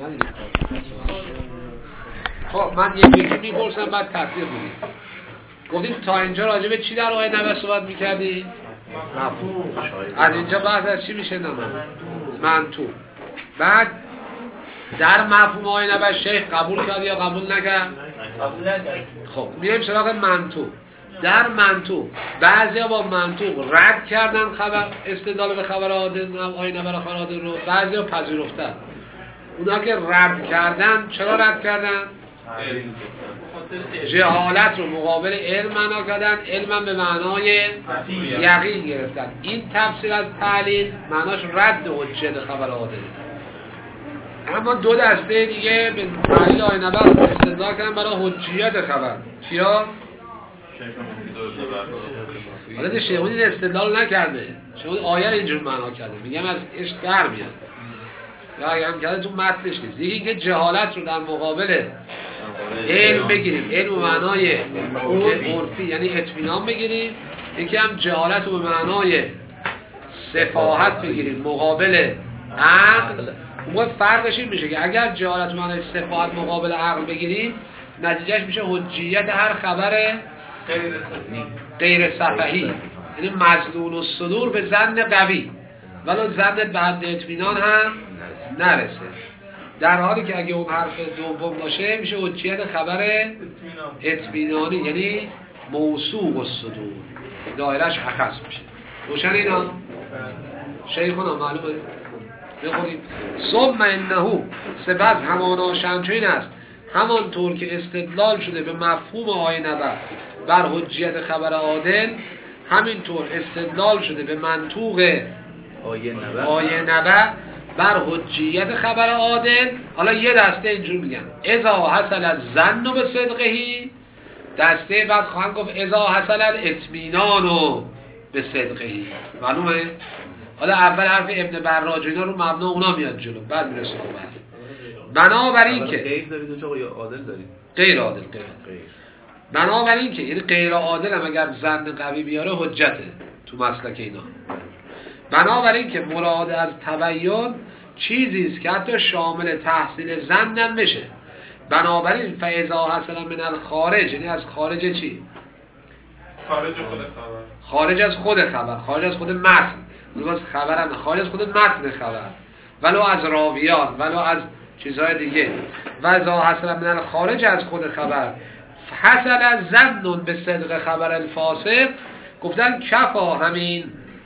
خب من یک یکی میپرسم بعد تصدیق میدید. گفتیم تا اینجا راجع به چی در آیه نبه صحبت میکردی؟ مفهوم. از اینجا بحث از چی میشه نمون؟ منطوق. بعد در مفهوم آیه نبه شیخ قبول کرد یا قبول نکرد؟ قبول نکرد. خب میایم سراغ منطوق. در منطوق بعضیا با منطوق رد کردن خبر استدلال به خبر عادل آیه نبه خبر عادل رو، بعضیا پذیرفتن. اونا که رد کردن چرا رد کردن؟ جهالت رو مقابل علم معنا کردن، علم به معنای یقین گرفتن. این تفسیر از تعلیل معناش رد حجت خبر عادل. اما دو دسته دیگه به تعلیل آیه نبه استدلال کردن برای حجیت خبر. چیا؟ حالا شیخون این استدلال نکرده، شیخون آیه رو اینجور معنا کرده، میگم از عشق در میاد یا اگر هم کرده تو متنش نیست. یکی که جهالت رو در مقابل علم بگیریم، علم به معنای عرفی یعنی اطمینان بگیریم، یکی هم جهالت رو به معنای سفاهت بگیریم مقابل عقل. اون فرقش این میشه که اگر جهالت رو به معنای سفاهت مقابل عقل بگیریم، نتیجهش میشه حجیت هر خبر غیر سفهی، یعنی مظنون الصدور به ظن قوی ولو ظن به حد اطمینان هم نرسه. در حالی که اگه اون حرف دوم باشه میشه حجیت خبر اطمینانی، یعنی موثوق الصدور، دایرش اخص میشه. روشن اینا؟ شیخونا معلومه؟ بخونیم. ثم انه سپس همانا شمچین است همانطور که استدلال شده به مفهوم آیه نبه بر حجیت خبر عادل، همینطور استدلال شده به منطوق آیه نبه بر حجیت خبر عادل. حالا یه دسته اینجور میگن اذا حصل الظن به صدقهی، دسته بعد خواهند گفت اذا حصل الاطمینان به صدقهی. معلومه؟ حالا اول حرف ابن براج اینا رو مبنا اونا میاد جلو، بعد میرسه به بعد. بنابراین که غیر دارید یا عادل دارید؟ غیر عادل. بنابراین که یعنی غیر عادل هم اگر ظن قوی بیاره حجته تو مسلک اینا. بنابراین که مراد از تبیین چیزی است که حتی شامل تحصیل ظن هم بشه. بنابراین فاذا حصل من الخارج، یعنی از خارج چی؟ خارج از خود خبر، خارج از خود متن. لباس خبرم خارج از خود متن خبر، ولو از راویان ولو از چیزهای دیگه. و اذا حصل من الخارج از خود خبر حصل از ظن به صدق خبر الفاسق، گفتن کفا همین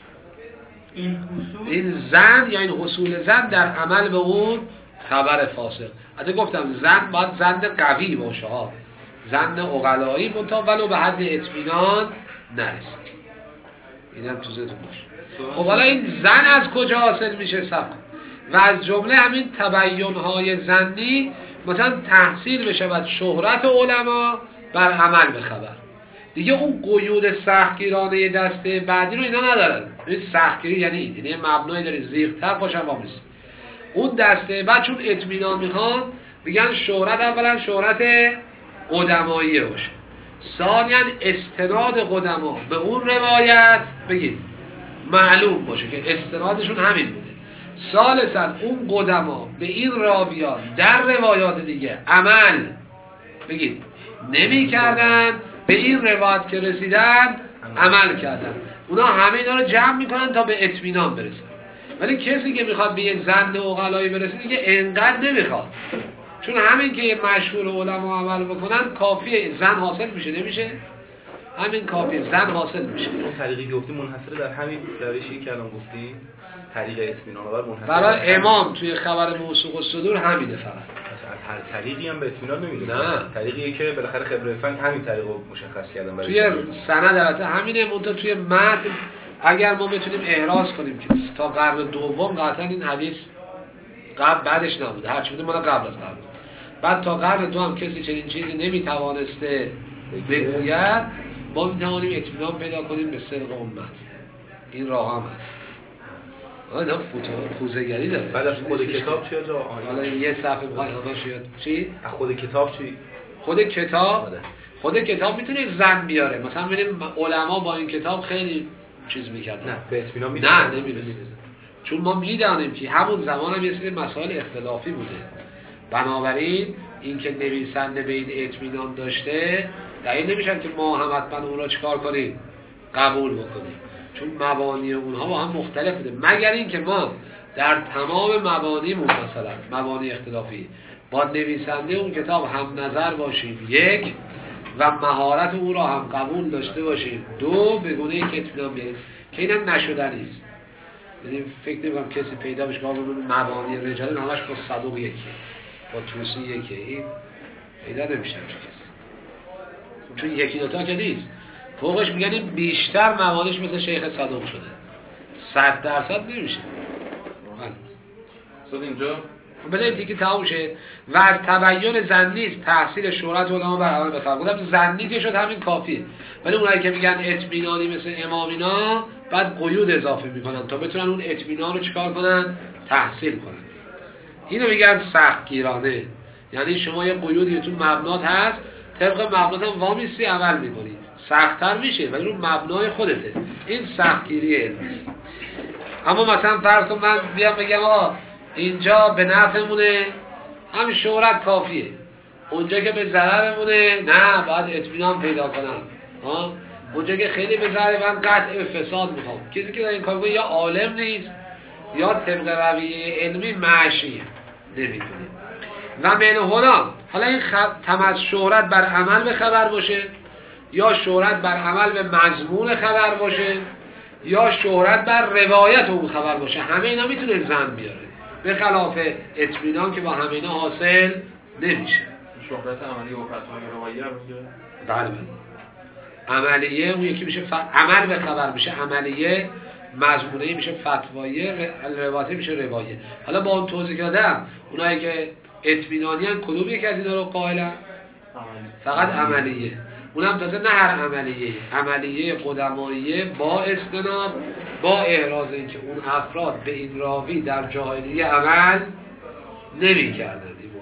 این زن یا این حصول زن در عمل به اون خبر فاسق. حتی گفتم زن باید زن قوی باشه ها، زن عقلایی منتها ولو به حد اطمینان نرسید. این هم تو ذهنتون باشه. خب حالا این زن از کجا حاصل میشه؟ سب و از جمله همین تبیین‌های زنی مثلا تحصیل بشود شهرت علما بر عمل به خبر. دیگه اون قیود سختگیرانه دسته بعدی رو اینا ندارن. این سختگیری یعنی مبنایی داره زیغ‌تر باشن وامیز. اون دسته بعد چون اطمینان میخوان میگن شهرت اولا شهرت قدمایی باشه، ثانیاً استناد قدما به اون روایت بگید معلوم باشه که استنادشون همین بوده، ثالثاً اون قدما به این راویان در روایات دیگه عمل بگید نمی کردن، به این روایت که رسیدن عمل کردن. اونا همه اینا رو جمع میکنن تا به اطمینان برسن. ولی کسی که میخواد به یه ظن عقلایی برسه دیگه انقدر نمیخواد، چون همین که یه مشهور علما عمل بکنن کافیه ظن حاصل میشه. نمیشه؟ همین کافیه ظن حاصل میشه. اون طریقی گفتی منحصر در همین روشی که الان گفتی، طریق اطمینان آور منحصر برای امام توی خبر موثوق الصدور همینه. فقط از هر طریقی هم به اطمینان نمیده. نه، طریقی که بالاخره خبره فن همین طریقو مشخص کردن برای توی سند البته همینه، منتها توی متن اگر ما بتونیم احراز کنیم که تا قرن دوم قطعا این حدیث قبل بعدش نبوده، هرچی بوده مال قبل از قبل. بعد تا قرن دو هم کسی چنین چیزی نمیتوانسته بگوید، ما میتوانیم اطمینان پیدا کنیم به صدق امت. این راه هم هست. اینا فوزه‌گری داره. بعد از خود کتاب چیه جا؟ حالا یه صفحه بخوای همش یاد چی؟ از خود کتاب چی؟ خود کتاب میتونه زن بیاره. مثلا ببینیم علما با این کتاب خیلی چیز میکردن. نه به اطمینان میده. نه نمیرسه. چون ما میدانیم که همون زمان هم یه سری مسائل اختلافی بوده. بنابراین این که نویسنده به این اطمینان داشته دلیل نمیشه که ما هم حتما اون را چیکار کنیم؟ قبول بکنیم، چون مبانی اونها با هم مختلف بوده. مگر اینکه ما در تمام مبانیمون، مثلا مبانی اختلافی، با نویسنده اون کتاب هم نظر باشیم، یک، و مهارت او را هم قبول داشته باشیم، دو، به گونه ای که اطمینان بیاریم که اینم نشدنی است. یعنی فکر نمی‌کنم کسی پیدا بشه که مبانی رجاله همش با صدوق یکیه، با توسی یکیه، این پیدا نمیشه چه کسی، چون یکی دوتا که نیست. فوقش میگن این بیشتر مبانیش مثل شیخ صدوق شده، 100% نمیشه. صد اینجا بله دیگه تموم شه. و تبیین ظنی تحصیل شهرت علما بر عمل بفرمایید. گفتم ظنی که شد همین کافیه، ولی اونایی که میگن اطمینانی مثل امامینا بعد قیود اضافه میکنن تا بتونن اون اطمینان رو چیکار کنن؟ تحصیل کنن. اینو میگن سختگیرانه، یعنی شما یه قیودی تو مبنات هست، طبق مبنات هم وامیستی عمل میکنی، سخت‌تر میشه ولی رو مبنای خودته. این سختگیری علمی. اما مثلا فرض کن من بیام بگم اینجا به نفعمونه همین شهرت کافیه، اونجا که به ضررمونه نه باید اطمینان پیدا کنم، اونجا که خیلی به ضرر من قطع فساد میخوام. کسی که در این کار یا عالم نیست یا طبق رویه علمی معشیه نمیدونیم. و من هنا حالا این تمز شهرت بر عمل به خبر باشه، یا شهرت بر عمل به مضمون خبر باشه، یا شهرت بر روایت اون خبر باشه، همه اینا میتونه ظن بیاره، به خلاف اطمینان که با همه اینا حاصل نمیشه. شهرت عملی و فتوای رواییه رو میگه؟ بله بله. عملیه اون یکی میشه عمل به خبر میشه عملیه، مضمونه میشه فتوایه، روایت میشه روایه. حالا با اون توضیح دادم اونایی که اطمینانی ان کدوم یک از اینا رو قائلن؟ فقط عملیه. اونم تازه نه هر عملیه، عملیه قدماییه با استناد با احراز اینکه اون افراد به این راوی در جاهلیه عمل نمی کردن.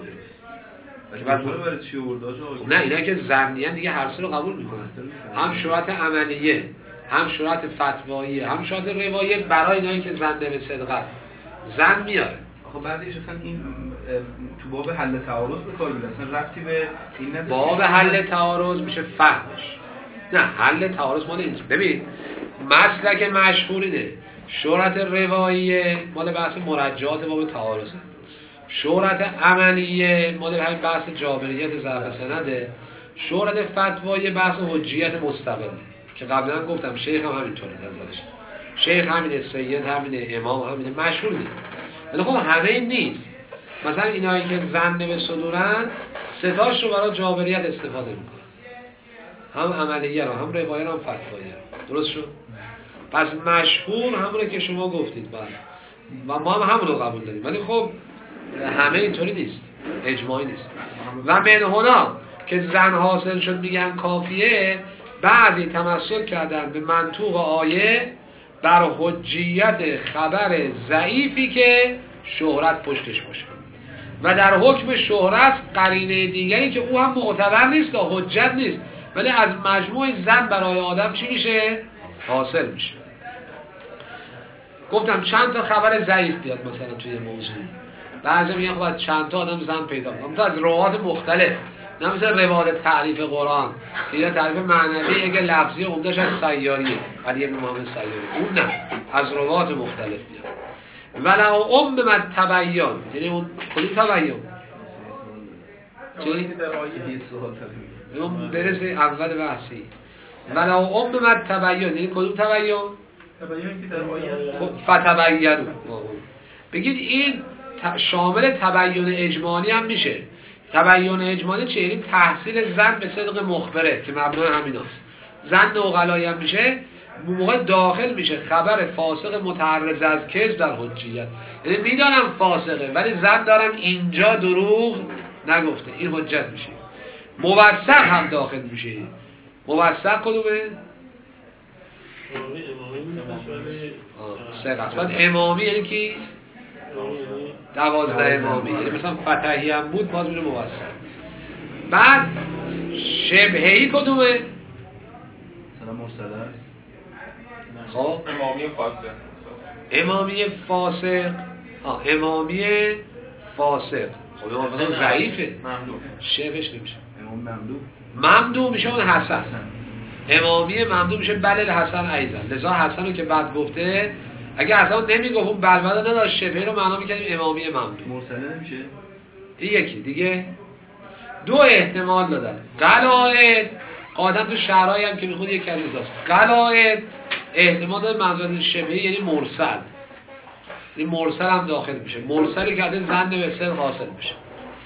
این مهمه. نه اینا که ظنیان دیگه هر سه رو قبول میکنن، هم شهرت عملیه، هم شهرت فتواییه، هم شهرت رواییه برای اینایی که ظن به صدقت ظن میاره. خب بعدش اصلا این تو باب حل تعارض به کار میره، اصلا ربطی به این نداره. باب حل تعارض میشه فهمش، نه حل تعارض مال این. ببین مسلک مشهورینه شهرت رواییه مال بحث مرجعات باب تعارضه، شهرت عملیه مال همین بحث جابریت ضعف سنده، شهرت فتوایی بحث حجیت مستقله که قبلا گفتم شیخ هم همینطوره، نظرش شیخ همینه، سید همینه، امام همینه، مشهور نیست. ولی خب همه این نیست. مثلا اینایی که ظن به صدورن ستاش رو برای جابریت استفاده میکنن، هم عملیه رو هم روایه رو هم فتوایه رو. درست شد؟ پس مشهور همونه که شما گفتید بعد و ما هم همون رو قبول داریم، ولی خب همه اینطوری نیست، اجماعی نیست. و من هنا که ظن حاصل شد میگن کافیه، بعضی تمسک کردن به منطوق آیه بر حجیت خبر ضعیفی که شهرت پشتش باشه و در حکم شهرت قرینه دیگری که او هم معتبر نیست و حجت نیست، ولی از مجموع ظن برای آدم چی میشه؟ حاصل میشه. گفتم چند تا خبر ضعیف بیاد مثلا توی موضوع، بعضی میگن خب چند تا آدم ظن پیدا کنم از روایات مختلف، نه مثل روایت تعریف قرآن که یه تعریف معنوی اگه لفظی عمده‌اش از سیاریه علی بن محمد سیاری، اون نه، از روایات مختلف میاد. ولو ام بمد تبیین، یعنی اون کدوم تبیین؟ چی؟ اون برسه اول بحثی. ولو ام بمد تبیین یعنی کدوم تبیین؟ تبیین که در آیه فتبیین. بگید این شامل تبیین اجمالی هم میشه. تبیین اجمالی چه؟ یعنی تحصیل ظن به صدق مخبره که مبنای همیناست. ظن عقلایی هم میشه، موقع داخل میشه خبر فاسق متعرض از کذب در حجیت، یعنی میدانم فاسقه ولی ظن دارم اینجا دروغ نگفته، این حجت میشه. موثق هم داخل میشه. موثق کدومه؟ سه قسمت. امامی یعنی کی؟ 12 امامی، یعنی مثلا فتحی هم بود باز میره موثق. بعد شبهی کدومه؟ مثلا مرسله. خب امامی فاسق. امامی فاسق. امامی فاسق خب امام فاسق ضعیفه، ممدوح شبهش نمیشه. امام ممدوح ممدوح میشه اون حسن، امامی ممدوح میشه بلل حسن ایضا. لذا حسن رو که بعد گفته، اگه حسن نمیگفت اون بلبده نداشت شبهه رو معنا میکنیم امامی ممدوح. مرسله نمیشه؟ این یکی دیگه. دو احتمال دادن. قلائد قاعدتا تو شرعی هم که میخونی یک از اضافه. قلائد احتمال داره منظور شبهه یعنی مرسل، این مرسل هم داخل میشه. مرسلی که از زن به صدق حاصل میشه.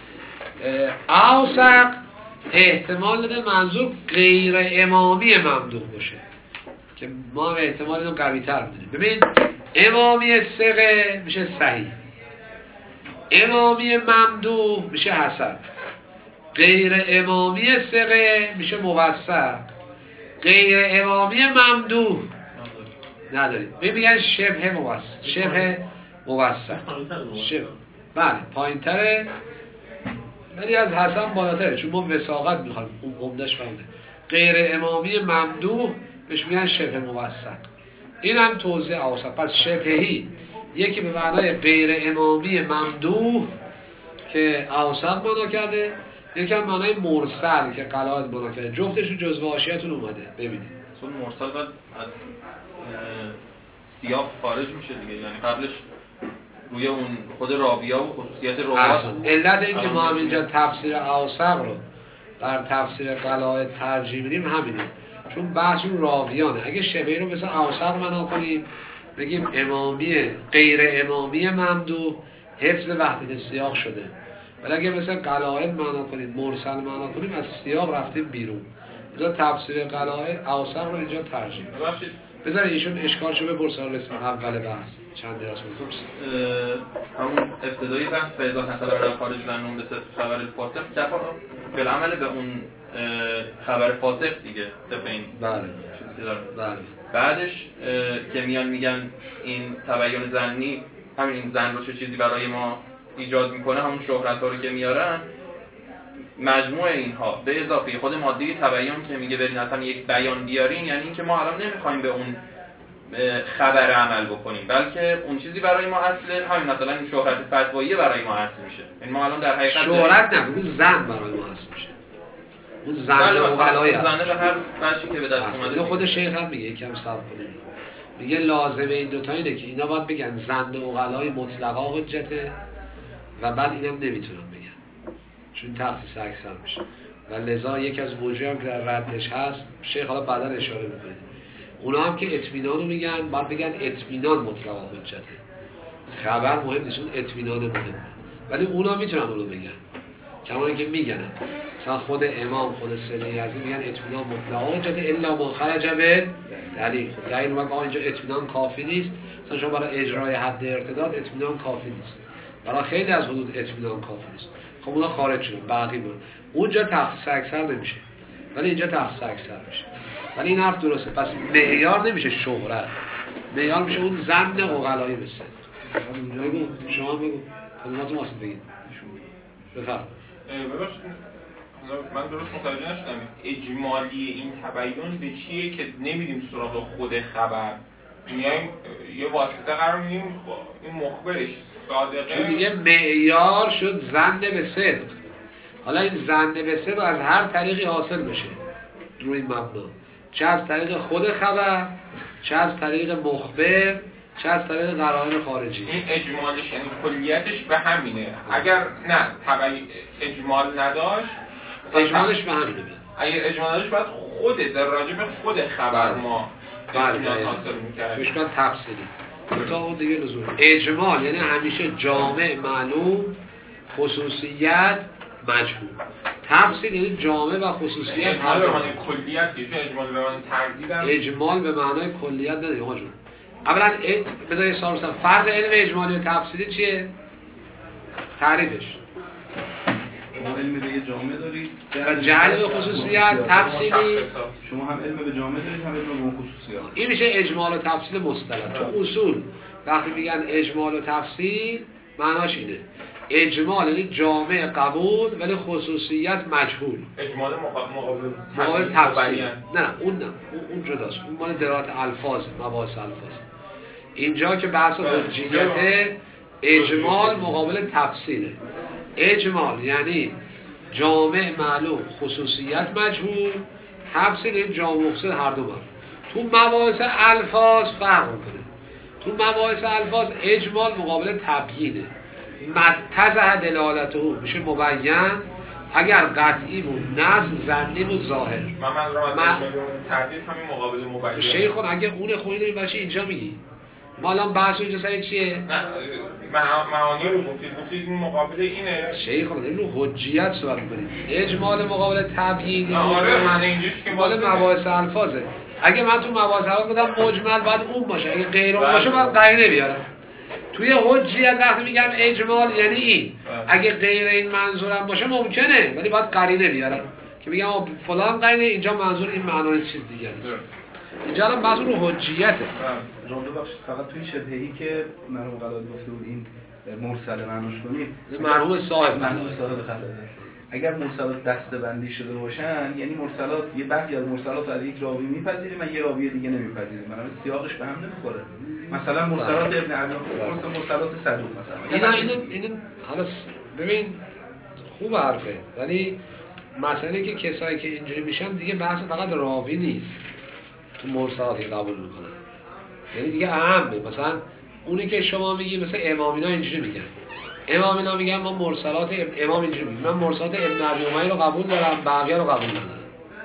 اوثق احتمال داده منظور غیر امامی ممدوح باشه که ما احتمال اینو قوی تر میدونیم. ببین امامی ثقه میشه صحیح، امامی ممدوح میشه حسن، غیر امامی ثقه میشه موثق، غیر امامی ممدوح نداریم. میگن شبه موثق، شبه موثق، شبه بله پایین‌تره ولی از حسن بالاتره، چون ما وثاقت میخوایم اون عمدهش فهمده. غیر امامی ممدوح بهش میگن شبه موثق. این هم توضیح اوثق. پس شبهی یکی به معنای غیر امامی ممدوح که اوثق معنا کرده، یکی هم معنای مرسل که قلائد معنا کرده. جفتش رو جزو حاشیه‌تون اومده ببینید. اصلا مرسل باید از سیاق خارج میشه دیگه، یعنی قبلش روی اون خود راویا و خصوصیت روایت. علت این که ما هم اینجا تفسیر اوثق رو در تفسیر قلائد ترجیح میدیم همینه، چون بحث اون راویانه. اگه شبهه رو مثل اوثق معنا کنیم بگیم امامی غیر امامی ممدوح حفظ وحدت سیاق شده، ولی اگه مثل قلائد معنا کنیم مرسل معنا کنیم از سیاق رفتیم بیرون. اینجا تفسیر قلائد اوثق رو اینجا ترجیح میدیم. بذارید ایشون اشکالشو بپرسن رسم اول بحث چند درس می‌کنه. همون ابتدایی بحث فیضا خبر خارج لنون به خبر فاسق کفا بالعمل به اون خبر فاسق دیگه طبق این. بله. بله. بعدش که میان میگن این تبیین ظنی همین ظن رو چه چیزی برای ما ایجاد میکنه، همون شهرت‌ها رو که میارن، مجموع اینها به اضافه خود ماده تبیین که میگه برین اصلا یک بیان بیارین، یعنی اینکه ما الان نمیخوایم به اون خبر عمل بکنیم، بلکه اون چیزی برای ما اصل همین مثلا این شهرت فتوایی برای ما اصل میشه. این ما الان در حقیقت شهرت نه، اون زن برای ما اصل میشه. اون زن اوغلای زنه به هر بچی که به دست اومده. خود شیخ هم میگه یکم صبر کنید. میگه لازمه این دو تا اینه که اینا باید بگن زن اوغلای مطلقا حجته و بعد اینم نمیتونن بگن چون تخصیص اکثر میشه و لذا یک از موجه هم که در ردش هست شیخ حالا بعدا اشاره میکنه. اونا هم که اطمینان رو میگن باید بگن اطمینان مطلقا حجته، خبر مهم نیست، اون اطمینان مهمه، ولی اونا میتونن اونو بگن کما که میگن مثلا خود امام خود سنی یزدی میگن اطمینان مطلقا حجته الا ما خرج به دلیل. خب دلیل اومد آقا اینجا اطمینان کافی نیست، مثلا شما برای اجرای حد ارتداد اطمینان کافی نیست، برای خیلی از حدود اطمینان کافی نیست. خب اونا خارج شدن باقی بود، اونجا تخصیص اکثر نمیشه ولی اینجا تخصیص اکثر میشه. ولی این حرف درسته. پس معیار نمیشه شهرت، معیار میشه اون ظن عقلایی مثل. بگو شما بگو خودتون واسه بگید. بفرمایید. من درست متوجه نشدم اجمالی این تبیین به چیه که نمیدیم سراغ خود خبر، میایم یه واسطه قرار میدیم این مخبرش صادقه، چون دیگه معیار شد ظن به صدق. حالا این ظن به صدق از هر طریقی حاصل بشه روی مبنا، چه از طریق خود خبر، چه از طریق مخبر، چه از طریق قرائن خارجی. این اجمالش یعنی کلیتش به همینه. اگر نه اجمال نداشت، اجمالش به همینه. اگر اجمال نداشت باید خود در راجع به خود خبر ما اطمینان حاصل می‌کردیم. اشکال تفصیلی. تا اون دیگه لزوم. اجمال یعنی همیشه جامع معلوم، خصوصیت مجهول. تفصیل یعنی جامع و خصوصیت اجمال به معنای کلیت، اجمال به معنای تردید. اجمال به معنای کلیت نداره آقا جون. اولا بذار سوال بپرسم، فرق علم اجمالی و تفصیلی چیه؟ تعریفش. شما علم به جامعه دارید و جهل به خصوصیت تفصیلی. شما هم علم به جامعه دارید هم علم به خصوصیت. این میشه اجمال و تفصیل مصطلح. تو اصول وقتی میگن اجمال و تفصیل معناش اینه. اجمال یعنی جامع قبول ولی خصوصیت مجهول. اجمال مقابل تفصیل. نه اون جداست. اون مال درات الفاظ، مباحث الفاظ. اینجا که بحث حجیت اجمال مقابل تفصیله. اجمال یعنی جامع معلوم خصوصیت مجهول، حبس این جامع مقصد هر دو مرد. تو مباحث الفاظ فرق کنه. تو مباحث الفاظ اجمال مقابل تبیینه، متضح دلالته میشه مبین اگر قطعی بود، نصب ظنی بود، ظاهر. من تردید همین مقابل مبین. شیخون اگه اون خویدیم باشه اینجا میگی ما الان بحث اینجا سر چیه؟ نه معانی رو گفتید این مقابل اینه. شیخون این رو حجیت صحبت می‌کنیم. اجمال مقابل تبیین. آره من اینجوریش که مقابل مباحث الفاظه. اگه من تو مباحث الفاظ گفتم مجمل باید اون باشه، اگه غیر اون باشه باید قرینه بیارم. توی حجیت وقتی میگم اجمال یعنی این، اگه غیر این منظورم باشه ممکنه ولی باید قرینه بیارم که بگم فلان قرینه اینجا منظور این معنای چیز دیگه است. اینجا الان بحث رو حجیته. راندو بخش فقط توی شبهه‌ای که مرحوم قلال گفته بود این مرسل معنوش کنیم، مرحوم صاحب خلاله اگر مرسلات دسته‌بندی شده باشن یعنی مرسلات یه بعضی از مرسلات از یک راوی میپذیریم و یه راوی دیگه نمیپذیریم، بنابراین سیاقش به هم نمیخوره. مثلا مرسلات ابن علی مرسلات صدوق مثلا اینا حالا ببین خوب حرفه، ولی مسئله که کسایی که اینجوری میشن دیگه بحث فقط راوی نیست تو مرسلاتی قبول میکنن، یعنی دیگه اهمه. مثلا اونی که شما میگی مثلا امامینا اینجوری میگن، امامینا میگن ما مرسلات امام اینجوری میگن من مرسلات ابن ابی امیه رو قبول دارم بقیه رو قبول ندارم.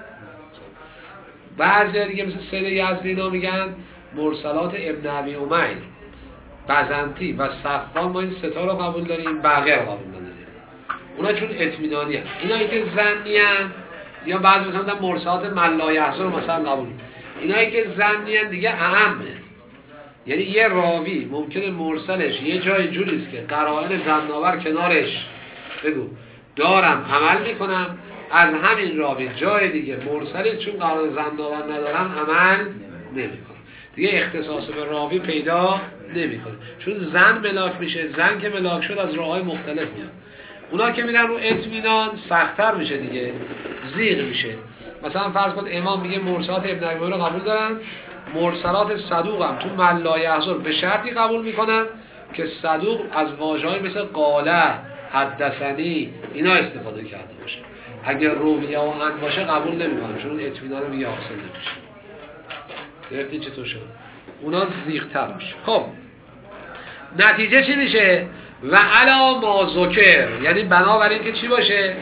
بعضی دیگه مثل سید یزدی اینا میگن مرسلات ابن ابی امیه بزنتی و صفوان ما این ستا رو قبول داریم بقیه رو قبول نداریم. اونا چون اطمینانی هست، اینایی که ظنی هست یا بعضی مثلا مرسلات من لا یحصر مثلا قبول، اینایی که ظنی هست دیگه اهمه. یعنی یه راوی ممکنه مرسلش یه جای جوریست که قرائن ظن‌آور کنارش بگو دارم عمل میکنم، از همین راوی جای دیگه مرسلش چون قرائن ظن‌آور ندارم عمل نمیکنم، دیگه اختصاص به راوی پیدا نمیکنه چون ظن ملاک میشه. ظن که ملاک شد از راههای مختلف میاد. اونا که میرن رو اطمینان سخت‌تر میشه دیگه، زیغ میشه. مثلا فرض کن امام میگه مرسلات ابن ابی رو قبول دارن، مرسلات صدوق هم تو من لا یحصر به شرطی قبول میکنن که صدوق از واژه‌های مثل قاله، حدثنی اینا استفاده کرده باشه. اگر رویه و ان باشه قبول نمیکنن چون اطمینان دیگه حاصل نمیشه. گرفتی چطور شد؟ اونا زیغ‌تر میشه. خب نتیجه چی میشه؟ و علا ما ذکر، یعنی بنابراین که چی باشه؟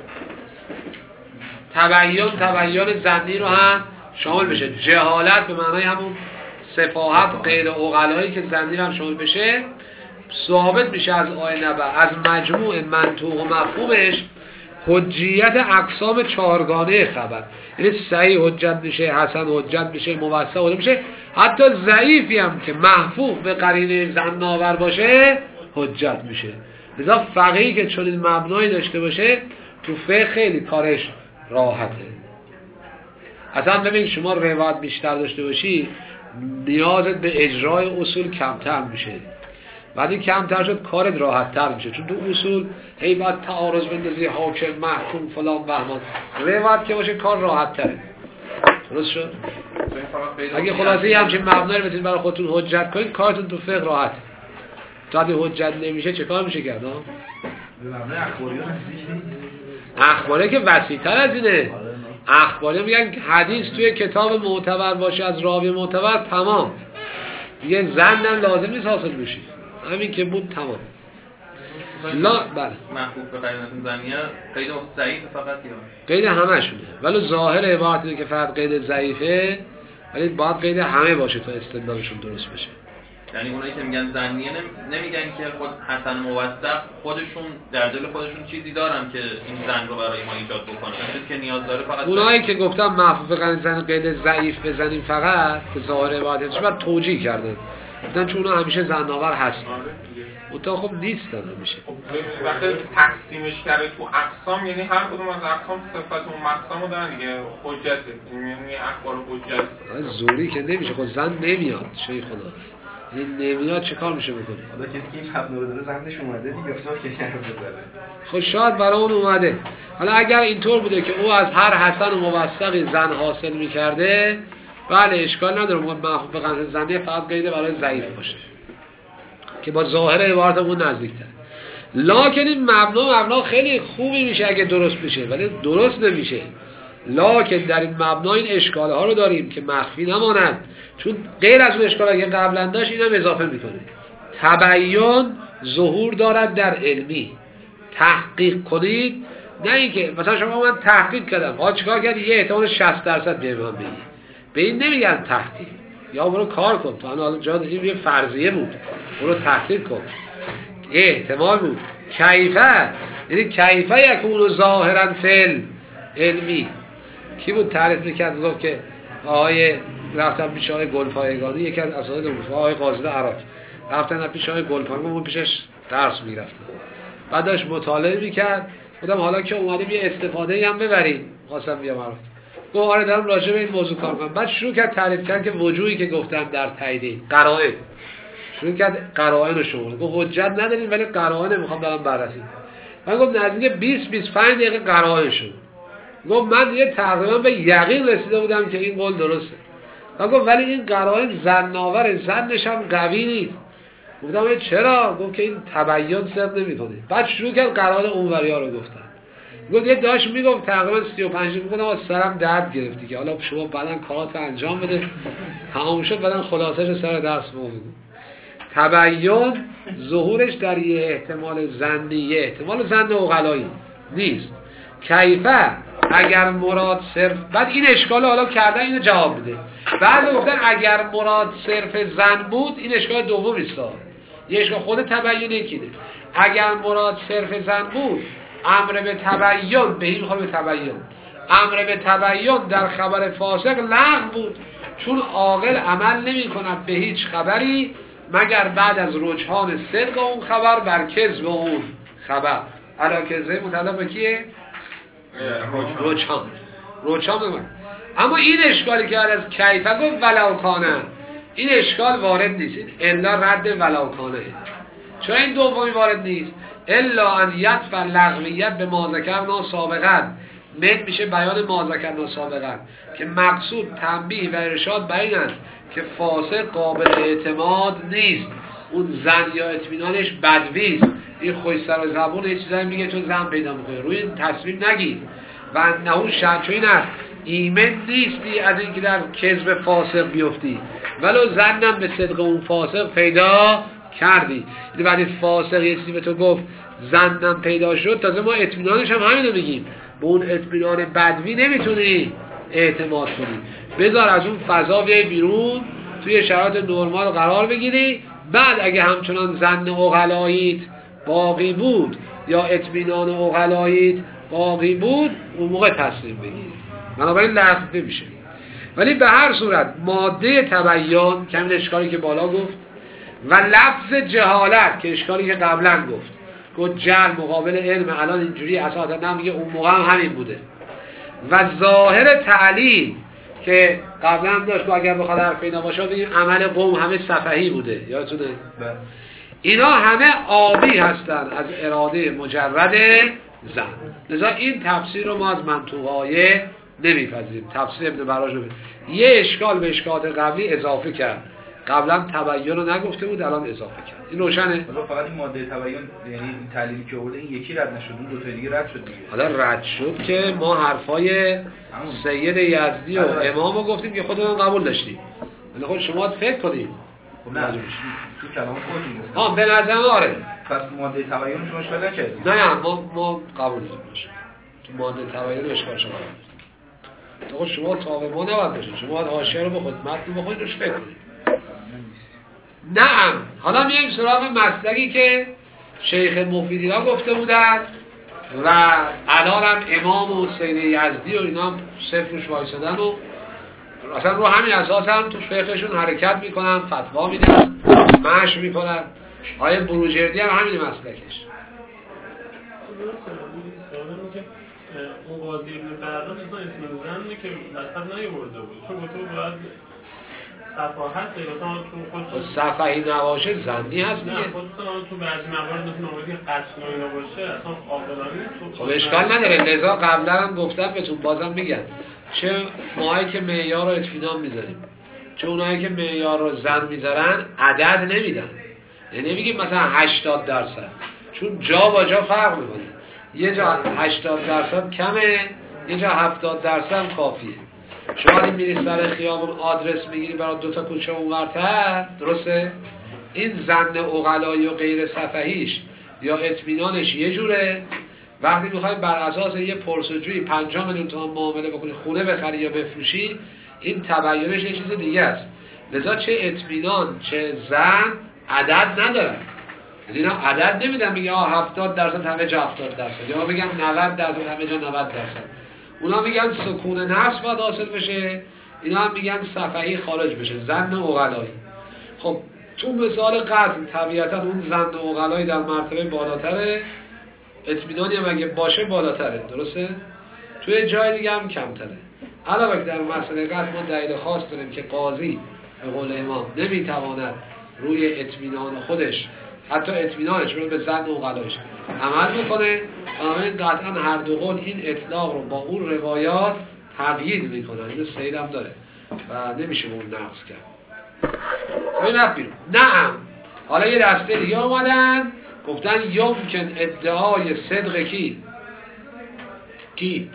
تبیین ظنی رو هم شامل بشه. جهالت به معنای همون سفاهت غیر عقلایی که ظنی هم شامل بشه. ثابت میشه از آیه نبأ از مجموع منطوق و مفهومش حجیت اقسام چهارگانه خبر، یعنی صحیح حجت میشه، حسن حجت میشه، موثق حجت میشه، حتی ضعیفی هم که محفوظ به قرینه ظن‌آور باشه حجت میشه. لذا فقیهی که چون این مبنایی داشته باشه تو فقه خیلی کارش راحته. اصلا ببین شما روایت بیشتر داشته باشی نیازت به اجرای اصول کمتر میشه، وقتی کمتر شد کارت راحت‌تر میشه چون تو اصول هی باید تعارض بندازی حاکم محکوم فلان بهمان. روایت که باشه کار راحت‌تره. درست شد؟ اگه خلاصه همچین مبنایی رو بتونید برای خودتون حجت کنید کارتون تو فقه راحت. تا حجت نمیشه چه کار میشه کرد؟ اخباری که وسیع‌تر از اینه. اخباری میگن حدیث توی کتاب معتبر باشه از راوی معتبر تمام دیگه ظنن لازم نیست حاصل بشه، همین که بود تمام. لا بله محفوظ به قرینه ظنیه قید ضعیف فقط یا قید همشونه، ولی ظاهر عبارت اینه که فقط قید ضعیفه ولی باید قید همه باشه تا استدلالشون درست بشه. یعنی اونایی که میگن ظنیه نمیگن که خود حسن موثق خودشون در دل خودشون چیزی دارن که این ظن رو برای ما ایجاد بکنن، چیزی که نیاز داره فقط اونایی که گفتم محفوظ به قرینه قید ضعیف بزنیم فقط که ظاهر عبارتش بعد توجیه کردن گفتن چون اونا همیشه ظن‌آور هستن. اونتا خب نیستن همیشه. وقتی تقسیمش کرده تو اقسام یعنی هر کدوم از اقسام صفت و مقسامو دارن دیگه، حجته یعنی اخبار حجت زوری که نمیشه. خب زن نمیاد شیخ خدا یعنی نمیاد چه کار میشه بکنه؟ حالا کسی که این مبنا رو داره زنش اومده دیگه افتاد که حرف بزنه. خب شاید برای اون اومده. حالا اگر اینطور بوده که او از هر حسن و موثقی زن حاصل میکرده بله اشکال نداره، محفوظ به قرینه ظنیه فقط قید برای ضعیف باشه که با ظاهر عبارت اون نزدیک‌تر. لکن این مبنا خیلی خوبی میشه اگه درست بشه، ولی درست نمیشه. لکن در این مبنا این اشکال ها رو داریم که مخفی نماند، چون غیر از اون اشکال که قبلا داشت اینم اضافه میکنه. تبیین ظهور دارد در علمی، تحقیق کنید، نه اینکه مثلا شما من تحقیق کردم، ها چیکار کردی؟ یه احتمال 60% به من بگی، به این نمیگن تحقیق. یا برو کار کن، تو حالا جا این یه فرضیه بود، برو تحقیق کن، احتمال بود. کیفه، یعنی کیفه یکون ظاهرا فعل علمی. کی بود تعریف میکرد گفت که آقای رفتن پیش آقای گلپایگانی، یکی از اساتید آقای قاضی عراق، رفتن پیش آقای گلپایگانی، اون پیشش درس میرفتن، بعد داشت مطالعه میکرد، گفتم حالا که اومدیم یه استفاده هم ببریم، خواستم بیام عراق، گفت آره دارم راجع به این موضوع کار کنم. بعد شروع کرد تعریف کرد که وجوهی که گفتم در تایید قرائن، شروع کرد قرائن رو شمرد، گفت حجت نداریم ولی قرائن میخوام دارم بررسی کنم. من گفت نزدیک 20-25 دقیقه قرائن شد. گفت من یه تقریبا به یقین رسیده بودم که این قول درسته. من گفت ولی این قرائن ظن‌آور، ظنش هم قوی نیست. گفتم چرا؟ گفت که این تبیین صدق نمی‌کنه. بعد شروع کرد قرائن اونوریا رو گفتن. گفت یه داش میگفت تقریبا 35 میگفتم سرم درد گرفتی که حالا شما بعدن کارات انجام بده، تمام شد بعدن خلاصش سر درس بگو. تبیین ظهورش در یه احتمال ظنی، یه احتمال ظن عقلایی نیست. کیفه اگر مراد صرف، بعد این اشکال حالا کردن اینو جواب بده. بعد گفتن اگر مراد صرف ظن بود، این اشکال دوم است. یه اشکال خود تبیین یکیه. اگر مراد صرف ظن بود، امر به تبیین، به این میخواد به تبیین، امر به تبیین در خبر فاسق لغو بود، چون عاقل عمل نمی کند به هیچ خبری مگر بعد از رجحان صدق اون خبر بر کذب اون خبر. علا کذب متعلق به کیه؟ رجحان بگم. اما این اشکالی که از کیفه گفت ولوکانه، این اشکال وارد نیست، این الا رد ولوکانه. چرا این دومی وارد نیست؟ الا ان یدفع لغویت به ما ذکرنا سابقا، مد میشه بیان ما ذکرنا سابقا، که مقصود تنبیه و ارشاد بیان که فاسق قابل اعتماد نیست، اون زن یا اطمینانش بدویست، این خوش سر زبون یه چیزایی میگه تو زن پیدا میکنه، روی این تصمیم نگیر. و انهو شرط این است ایمن نیستی از اینکه در کذب فاسق بیفتی، ولو زنم به صدق اون فاسق پیدا کردی. یعنی بعد فاسق یه چیزی به تو گفت زنم پیدا شد، تازه ما اطمینانش هم همینو میگیم، به اون اطمینان بدوی نمیتونی اعتماد کنی، بذار از اون فضا بیای بیرون، توی شرایط نرمال قرار بگیری، بعد اگه همچنان ظن عقلاییت باقی بود یا اطمینان عقلاییت باقی بود، اون موقع تصمیم بگیری، بنابراین لغو نمیشه. ولی به هر صورت ماده تبیین که همین اشکالی که بالا گفت و لفظ جهالت که اشکالی که قبلا گفت جهل مقابل علم، الان اینجوری اساسا نمیگه، اون موقع هم همین بوده. و ظاهر تعلیل که قبلا هم داشت که اگر بخواد حرف اینا باشه بگیم عمل قوم همه سفهی بوده، یادتونه؟ اینا همه آبی هستن از اراده مجرد زن. لذا این تفسیر رو ما از منطوقای نمیپذیریم، تفسیر ابن براج نمیپذیریم. یه اشکال به اشکالات قبلی اضافه کرد، قبلا تبیین رو نگفته بود، الان اضافه کرد. این روشنه؟ فقط این ماده تبیین، یعنی این تعلیلی که آورده این یکی رد نشد، اون دو تا دیگه رد شد دیگه. حالا رد شد که ما حرفای سید یزدی و امامو گفتیم که خودمون قبول داشتیم. ولی خود شما فکر کنید. خب نه تو کلام خودتون به نظر آره. پس ماده تبیین شما اشکال نکردید؟ نه ما قبول داریم. تو ماده تبیین اشکال شما خود شما تابع ما نباید باشید، شما باید حاشیه رو بخونید، متن بخونید روش فکر کنید. نعم. حالا میایم سراغ مسلکی که شیخ مفیدی ها گفته بودن و الان هم امام و سید یزدی و اینا هم صفر روش وایسادن و اصلا رو همین اساس هم تو فقهشون حرکت میکنن، فتوا میدن، مشق میکنن. آیه بروجردی هم همین مسلکش. اون قاضی ابن بردان اصلا اسم زنه که مذهب نیورده بود، چون تو باید صفاحت مثلا تو خود صفحی نباشه زنی هست دیگه. نه خودتون تو بعضی موارد مثل موردی قصد اینا باشه اصلا عاقلانه تو. خب اشکال نداره، لذا قبلا هم گفتم بهتون، بازم میگم چه ماهایی که معیار رو اطمینان میذاریم، چه اونایی که معیار رو زن میذارن عدد نمیدن. یعنی میگیم مثلا 80%، چون جا با جا فرق میکنه. یه جا 80% کمه، یه جا 70% کافیه. شما این میری سر خیابون آدرس میگیری برای 2 تا کوچه اونورتر، درسته؟ این ظن عقلایی و غیر سفهیش یا اطمینانش یه جوره. وقتی میخوای بر اساس یه پرسجویی 50 میلیون تومان معامله بکنی، خونه بخری یا بفروشی، این تبیینش یه چیز دیگه است. لذا چه اطمینان چه ظن عدد ندارن. یعنی اینا عدد نمیدن میگه 70% همه جا 70%، یا میگن 90% همه جا 90%. اونا میگن سکون نفس باید حاصل بشه، اینا هم میگن سفهی خارج بشه، ظن عقلایی. خب تو مثال قتل طبیعتا اون ظن عقلایی در مرتبه بالاتره، اطمینانی هم اگه باشه بالاتره، درسته؟ توی جای دیگه هم کمتره. علاوه که در مسئله قتل ما دلیل خاص داریم که قاضی به قول امام نمیتواند روی اطمینان خودش، حتی اطمینانش رو به ظن عقلایش عمل میکنه. بنابراین قطعا هر دو قول این اطلاق رو با اون روایات تقیید میکنن. اینو سید هم داره و نمیشه به اون نقص کرد. نعم. حالا یه دسته دیگه اومدن گفتن یمکن ادعای صدق کی؟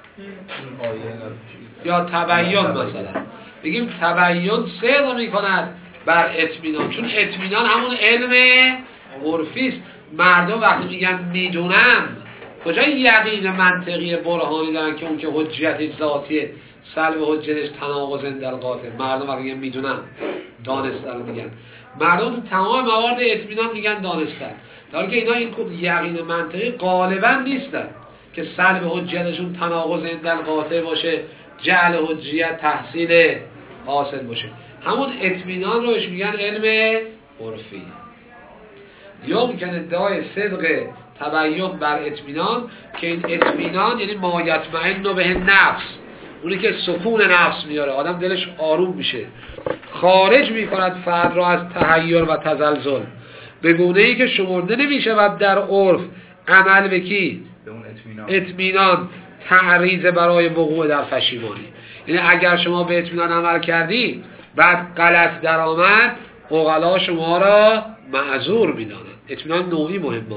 یا تبیین. مثلا بگیم تبیین صدق میکند بر اطمینان، چون اطمینان همون علم عرفی است. مردم وقتی میگن میدونم، کجا یقین منطقی برهانی دارن که اون که حجت ذاتیه سلب حجتش تناقض اندالقاطع؟ مردم وقتی میگن میدونم دانستن میگن، مردم تو تمام موارد اطمینان میگن دانستن، در حالی که اینا این یقین منطقی غالبا نیستن که سلب حجتشون تناقض اندالقاطع باشه، جعل حجیت تحصیل حاصل باشه. همون اطمینان روش میگن علم عرفی. یمکن ادعای صدق تبیین بر اطمینان، که این اطمینان یعنی ما یطمئن به نفس، اونی که سکون نفس میاره، آدم دلش آروم میشه، خارج میکند فرد را از تحیر و تزلزل، به گونه‌ای که شمرده نمیشود در عرف عمل به کی؟ به اون اطمینان تعریض برای وقوع در پشیمانی. یعنی اگر شما به اطمینان عمل کردی بعد غلط در آمد، عقلا شما را معذور میدانند. اطمینان نوعی مهمه.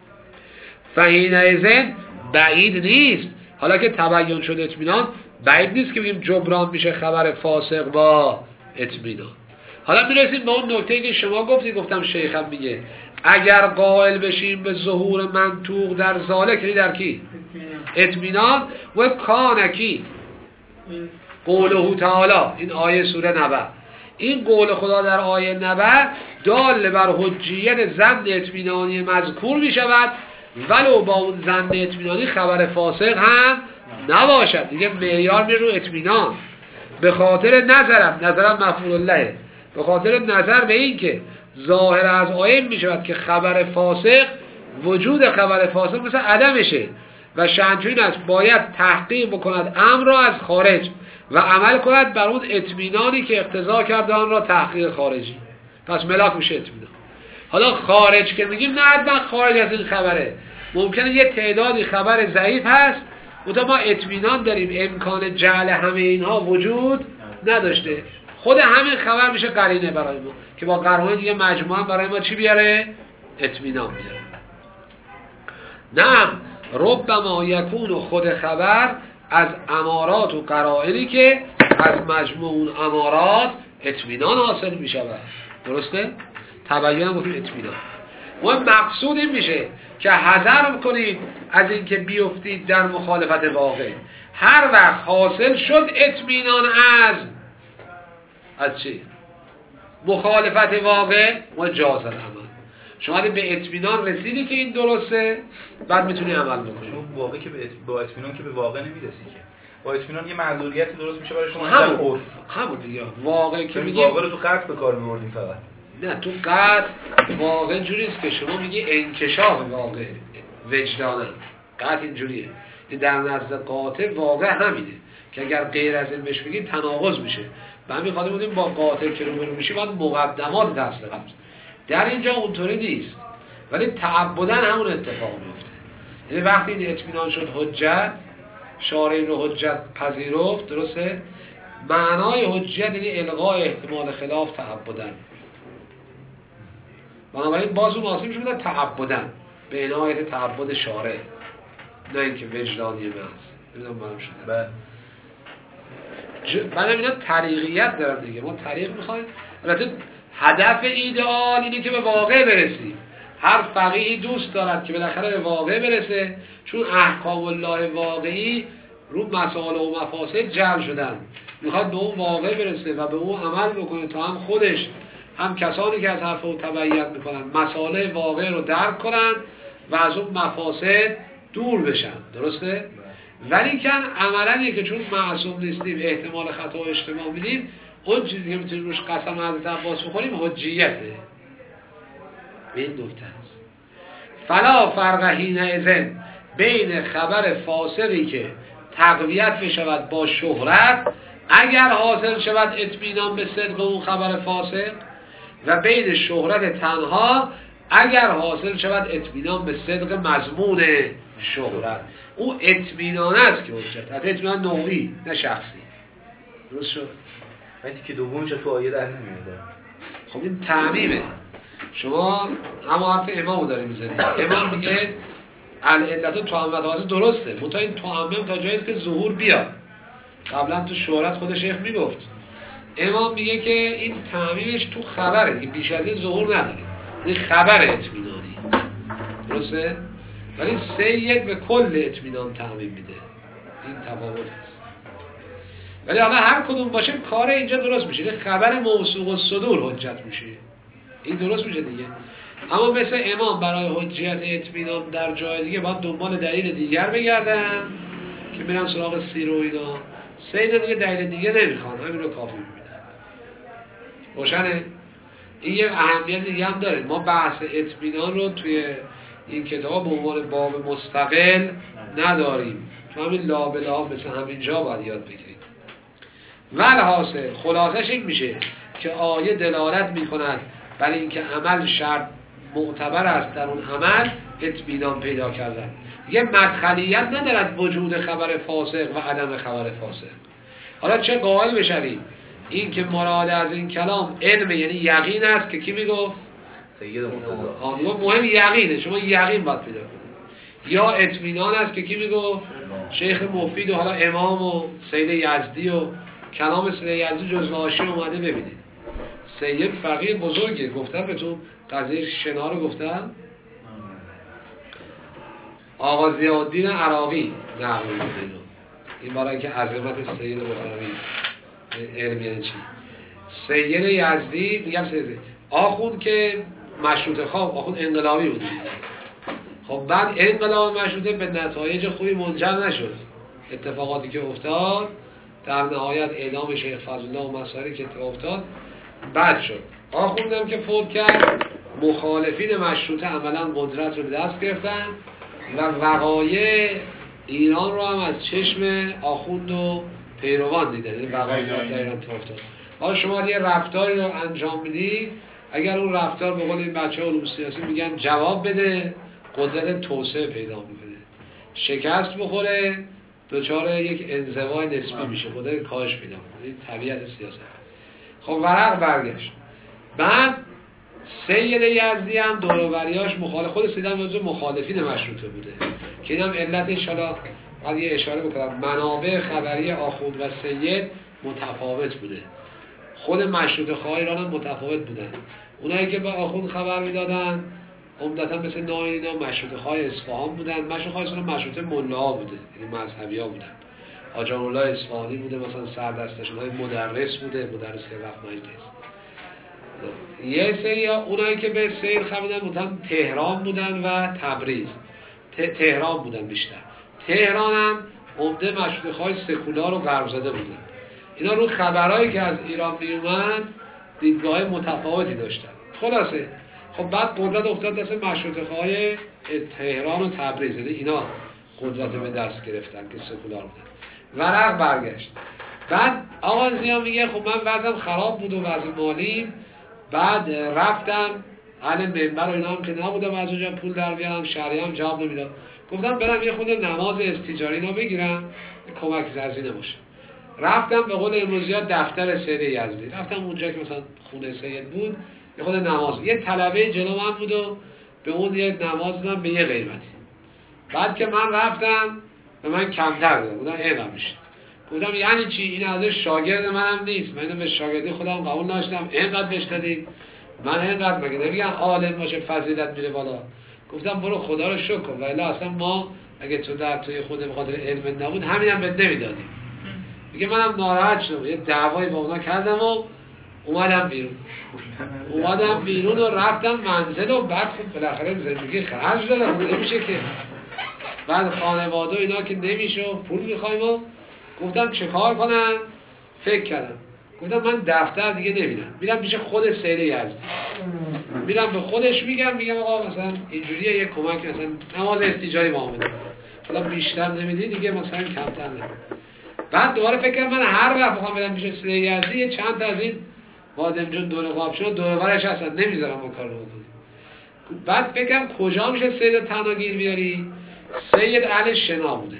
فحینئذ بعید نیست، حالا که تبیین شد اطمینان، بعید نیست که بگیم جبران میشه خبر فاسق با اطمینان. حالا میرسیم به اون نکته‌ای که شما گفتم شیخم میگه اگر قائل بشیم به ظهور منطوق در ذالک، یعنی در کی؟ اطمینان. و کانکی قوله تعالی، این آیه سوره نبأ، این قول خدا در آیه نبأ دال بر حجیت ظن اطمینانی مذکور می شود، ولو با اون ظن اطمینانی خبر فاسق هم نباشد. دیگه معیار میره رو اطمینان. به خاطر نظرم مفعول الله، به خاطر نظر به این که ظاهر از آیه می شود که خبر فاسق، وجود خبر فاسق مثل عدمشه و شأنچنین است باید تحقیق بکند امر را از خارج و عمل کند بر اون اطمینانی که اقتضا کرده آن را تحقیق خارجی. پس ملاک میشه اطمینان. حالا خارج که میگیم نه حتما خارج از این خبره، ممکنه یه تعدادی خبر ضعیف هست و ما اطمینان داریم امکان جعل همه اینها وجود نداشته، خود همین خبر میشه قرینه برای ما که با قرائن دیگه مجموعاً برای ما چی بیاره؟ اطمینان بیاره. نه ربما یکون خود خبر از امارات و قرائنی که از مجموع اون امارات اطمینان حاصل می شود. درسته؟ تبیین گفتیم اطمینان. و مقصود این میشه که حذر کنید از اینکه بیفتید در مخالفت واقع. هر وقت حاصل شد اطمینان از چی؟ مخالفت واقع و جاز العمل. شما به اطمینان رسیدی که این درسته، بعد میتونی عمل بکنی. شما واقعی که با اطمینان که به واقع نمیرسی که. با اطمینان یه معذوریتی درست میشه برای شما. همون دیگه. واقعی که میگی واقع رو تو قطع به کار می‌بردیم فقط. نه تو قطع واقع جوریست که شما میگی انکشاف واقع وجدانه. قطع اینجوریه. که در نزد قاطع واقع همینه که اگر غیر از این بهش بگید تناقض میشه. به همین خاطر بودیم با قاطع که روبرو میشی باید مقدمات دست قبل. در اینجا اونطوری نیست، ولی تعبداً همون اتفاق میفته. یعنی وقتی این اطمینان شد حجت، شارعین رو حجت پذیرفت، درسته؟ معنای حجت یعنی الغای احتمال خلاف تعبداً. بنابراین باز اون آسیب میشه بودن تعبداً. به عنایت تعبد شارع، نه اینکه وجدانی محض. نمیدونم معلوم شده. بله. بعد اینا طریقیت دارن دیگه. ما طریق میخوایم، البته هدف ایدئال اینه که به واقع برسیم. هر فقیهی دوست دارد که بالاخره به واقع برسه، چون احکام الله واقعی رو مسائل و مفاسد جمع شدن، میخواد به اون واقع برسه و به اون عمل بکنه تا هم خودش هم کسانی که از حرف او تبعیت میکنن مسائل واقع رو درک کنن و از اون مفاسد دور بشن. درسته؟ ولی کن عملا که چون معصوم نیستیم احتمال خطا و اشتباه میدیم، اون چیزی که میتونیم روش قسم حضرت عباس بخوریم حجیته. به این نکته است. فلا فرق حینئذ بین خبر فاسقی که تقویت بشود با شهرت اگر حاصل شود اطمینان به صدق اون خبر فاسق، و بین شهرت تنها اگر حاصل شود اطمینان به صدق مضمون شهرت. او اطمینان است که حجت، حتی اطمینان نوعی نه شخصی. درست شد؟ وقتی که دومش تو آیه در نمیاد. خب این تعمیمه. شما همه حرف امامو داری میزنید. امام میگه العلت تعمد حاضر درسته، منتها این تعمم تا جایی که ظهور بیاد. قبلا تو شهرت خود شیخ میگفت. امام میگه که این تعمیمش تو خبره که بیش از این ظهور نداره. این خبر اطمینانی. درسته؟ ولی سید به کل اطمینان تعمیم میده. این تفاوت است. ولی حالا هر کدوم باشه کار اینجا درست میشه. این خبر موثوق الصدور حجت میشه. این درست میشه دیگه. اما مثل امام برای حجیت اطمینان در جای دیگه باید دنبال دلیل دیگر بگردن که میرن سراغ سیر و اینا. سید دیگه دلیل دیگه نمیخوان، همین رو کافی میبینن. روشنه؟ این یه اهمیت دیگه هم داره. ما بحث اطمینان رو توی این کتاب به عنوان باب مستقل نداریم. تو همین لابلا مثل همینجا باید یاد بگیریم. والحاصل خلاصش این میشه که آیه دلالت میکند بر اینکه عمل شرط معتبر است، در اون عمل اطمینان پیدا کردن. یه مدخلیت ندارد وجود خبر فاسق و عدم خبر فاسق. حالا چه قائل بشویم این که مراد از این کلام علم یعنی یقین است که کی میگفت؟ سید مرتضی. مهم یقینه، شما یقین باید پیدا کنید. یا اطمینان است که کی میگفت؟ شیخ مفید و حالا امام و سید یزدی و کلام سید یزدی جزو حاشیه اومده ببینید. سید فقیه بزرگه، گفتم به تو قضیه شنا رو گفتم. آقا ضیاءالدین عراقی نقل می‌کنه این برای اینکه عظمت سید بخاری علم یعنی چی. سید یزدی میگم سید آخوند که مشروطه خواه، آخوند انقلابی بود. خب بعد انقلاب مشروطه به نتایج خوبی منجر نشد. اتفاقاتی که افتاد در نهایت اعلام شیخ فضلالله و مسائلی که افتاد بد شد. آخوندم که فوت کرد، مخالفین مشروطه عملا قدرت رو به دست گرفتن و وقایع ایران رو هم از چشم آخوند و پیروان دیدن. این وقایع در ایران افتاد. حالا شما یه رفتاری رو انجام میدی، اگر اون رفتار به قول این بچه‌ها علوم سیاسی میگن جواب بده، قدرت توسعه پیدا میکنه. شکست بخوره دچار یک انزوای نسبی میشه، قدرت کاهش پیدا میکنه. این طبیعت سیاست. خب ورق برگشت. بعد سید یزدی هم دور و بریاش مخالف، خود سید هم مخالفین مشروطه بوده که اینم علتش. حالا باید یه اشاره بکنم، منابع خبری آخوند و سید متفاوت بوده. خود مشروطه خواه ایران هم متفاوت بودن. اونایی که به آخوند خبر میدادن عمدتا مثل ناینینا مشروطه خواه اصفهان بودن. مشروطه خواه اصفهان مشروطه ملاها بوده، یعنی مذهبی ها بودن. آجان الله اصفهانی بوده، مثلا سردستشون های مدرس بوده، مدرس که وقت مجلس. یه سری اونایی که به سیر خمیدن بودن تهران بودن و تبریز. تهران بودن بیشتر. تهران هم عمده مشروطه خواه سکولار و غرب زده بودن. اینا رو خبرهایی که از ایران میومد دیدگاه متفاوتی داشتن. خلاصه خب بعد قدرت افتاد دست مشروطه خواه تهران و تبریز، یعنی اینا قدرت به دست گرفتن که سکولار بودن. ورق برگشت. بعد آقا زیا میگه خب من وضعم خراب بود و وضع مالی، بعد رفتم اهل منبر و اینا هم که نبودم از اونجا پول در بیارم، شهریه هم جواب نمیداد. گفتم برم یه خود نماز استیجاری اینا بگیرم کمک زرزی نباشه. رفتم به قول امروزی ها دفتر سید یزدی، رفتم اونجا که مثلا خونه سید بود، یه خود نماز. یه طلبه جلو من بود و به اون یه نماز دادم به یه قیمتی. بعد که من رفتم به من کمتر دادم، بودم اینقدر میشه. گفتم یعنی چی؟ این ازش شاگرد منم نیست، من اینو به شاگردی خودم قبول نداشتم، اینقدر بهش دادی، من اینقدر مگه نمیگن عالم باشه فضیلت میره بالا؟ گفتم برو خدا رو شکر کن، ولی اصلا ما اگه تو در توی خود به خاطر علم نبود همین هم بهت نمیدادیم. میگه منم ناراحت شدم، یه دعوایی با اونا کردم و اومدم بیرون و رفتم منزل و بعد خب بالاخره زندگی خرج داره، خب نمیشه که بعد خانواده اینا که نمیشه پول میخوایم و گفتم چه کار کنم؟ فکر کردم گفتم من دفتر دیگه نمیرم، میرم پیش خود سید یزدی، میرم به خودش میگم آقا مثلا اینجوریه یه کمک مثلا نماز استیجاری ما میدم، حالا بیشتر نمیدی دیگه مثلا کمتر نمیدی. بعد دوباره فکر کردم من هر وقت بخوام برم پیش سید یزدی یه چند تا از این وادم جون دور قابشون دور برش هستن، نمیذارم ما کار رو بکنیم. بعد فکر کردم کجا میشه سید تناگیر بیاری؟ سید اهل شنا بوده.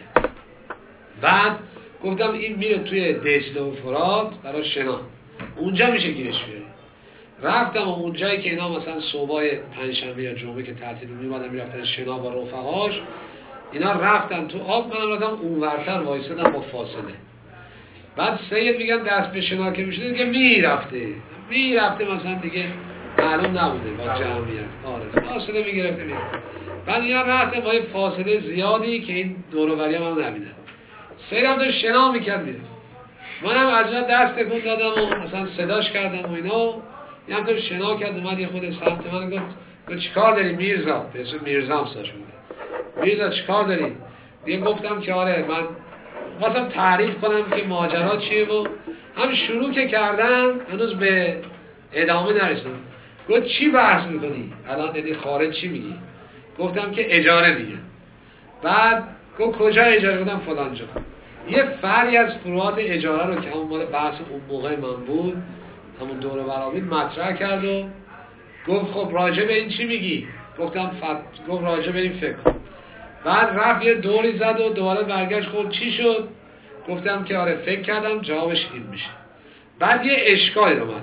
بعد گفتم این میره توی دجله و فرات برای شنا، اونجا میشه گیرش بیاری. رفتم و اونجایی که اینا مثلا صبحای پنجشنبه یا جمعه که تعطیل میومدن میرفتن شنا با رفقاش، اینا رفتن تو آب، من رفتم اونورتر وایسادم با فاصله. بعد سید میگن دست به شنا که میشه دیگه میرفته مثلا دیگه معلوم نبوده با جمعیت، آره فاصله میگرفته میرفته. بعد اینا رفتن با فاصله زیادی که این دور و بری هم نمیدن. سیدم داشت شنا میکرد میره، منم از جا دست تکون دادم و مثلا صداش کردم و اینا، یه همطور شنا کرد اومد یه خود سمت من گفت چیکار داری میرزا؟ به اسم میرزا هم ساش بوده. میرزا چیکار داری؟ دیگه گفتم که آره من خواستم تعریف کنم که ماجرا چیه و هم شروع که کردم هنوز به ادامه نرسیدم. گفت چی بحث میکنی؟ الان دیدی خارج چی میگی؟ گفتم که اجاره میگم. بعد گفت کجا اجاره؟ گفتم فلان جا. یه فرعی از فروعات اجاره رو که همون مال بحث اون موقع من بود، همون دوره برامید مطرح کرد و گفت خب راجع به این چی میگی؟ گفتم گفت راجع به این فکر کن. بعد رفت یه دوری زد و دوباره برگشت خب چی شد؟ گفتم که آره فکر کردم جوابش این میشه. بعد یه اشکالی رو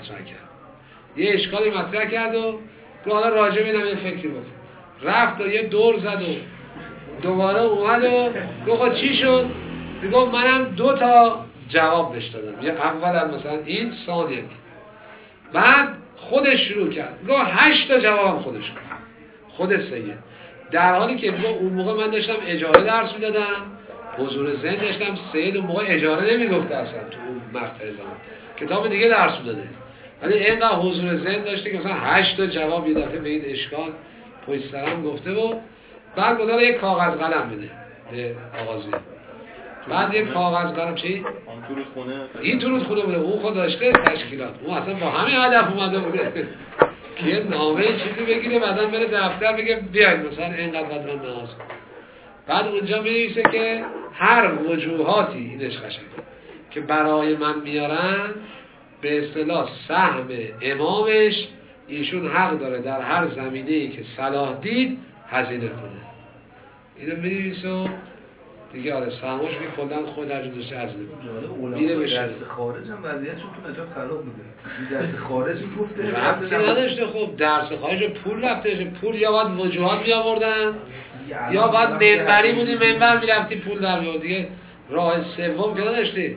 مطرح کرد و گفت حالا راجع به اینم یه فکری بکن. رفت و یه دور زد و دوباره اومد و گفت چی شد؟ گفت منم 2 تا جواب بهش دادم، یه اول مثلا این ثانیه. بعد خودش شروع کرد گفت 8 تا جوابم خودش کرد، خود سید، در حالی که اون موقع من داشتم اجاره درس میدادم، حضور ذهن داشتم. سید اون موقع اجاره نمیگفته اصلا تو اون مقطع زمان، کتاب دیگه درس میداده، ولی اینقدر حضور ذهن داشته که مثلا 8 تا جواب یه دفعه به این اشکال پشت سرم گفته و بعد گذاره یک کاغذ قلم بده به آغازی. بعد یک کاغذ قلم چی؟ این تو رودخونه بوده، اون خود داشته تشکیلات، اون اصلا با همین هدف اومده بوده که یه نامه چیزی بگیره بعدا بره دفتر بگه بیاید مثلا اینقدر قدر نماز. بعد اونجا می‌نویسه که هر وجوهاتی، اینش قشنگه، که برای من میارن به اصطلاح سهم امامش، ایشون حق داره در هر زمینه‌ای که صلاح دید هزینه کنه. اینو می‌نویسه دیگه، آره سهمش که کلا خود هر جوش هزینه کنه. میره بشه. درس خارج هم وضعیتشون تو نجات خراب بوده. درس خارج میگفته ربطی نداشته. خب درس خارج پول رفته، پول یا باید وجوهات می آوردن یا باید منبری بودی منبر میرفتی پول در میاد دیگه. راه سوم که نداشتی،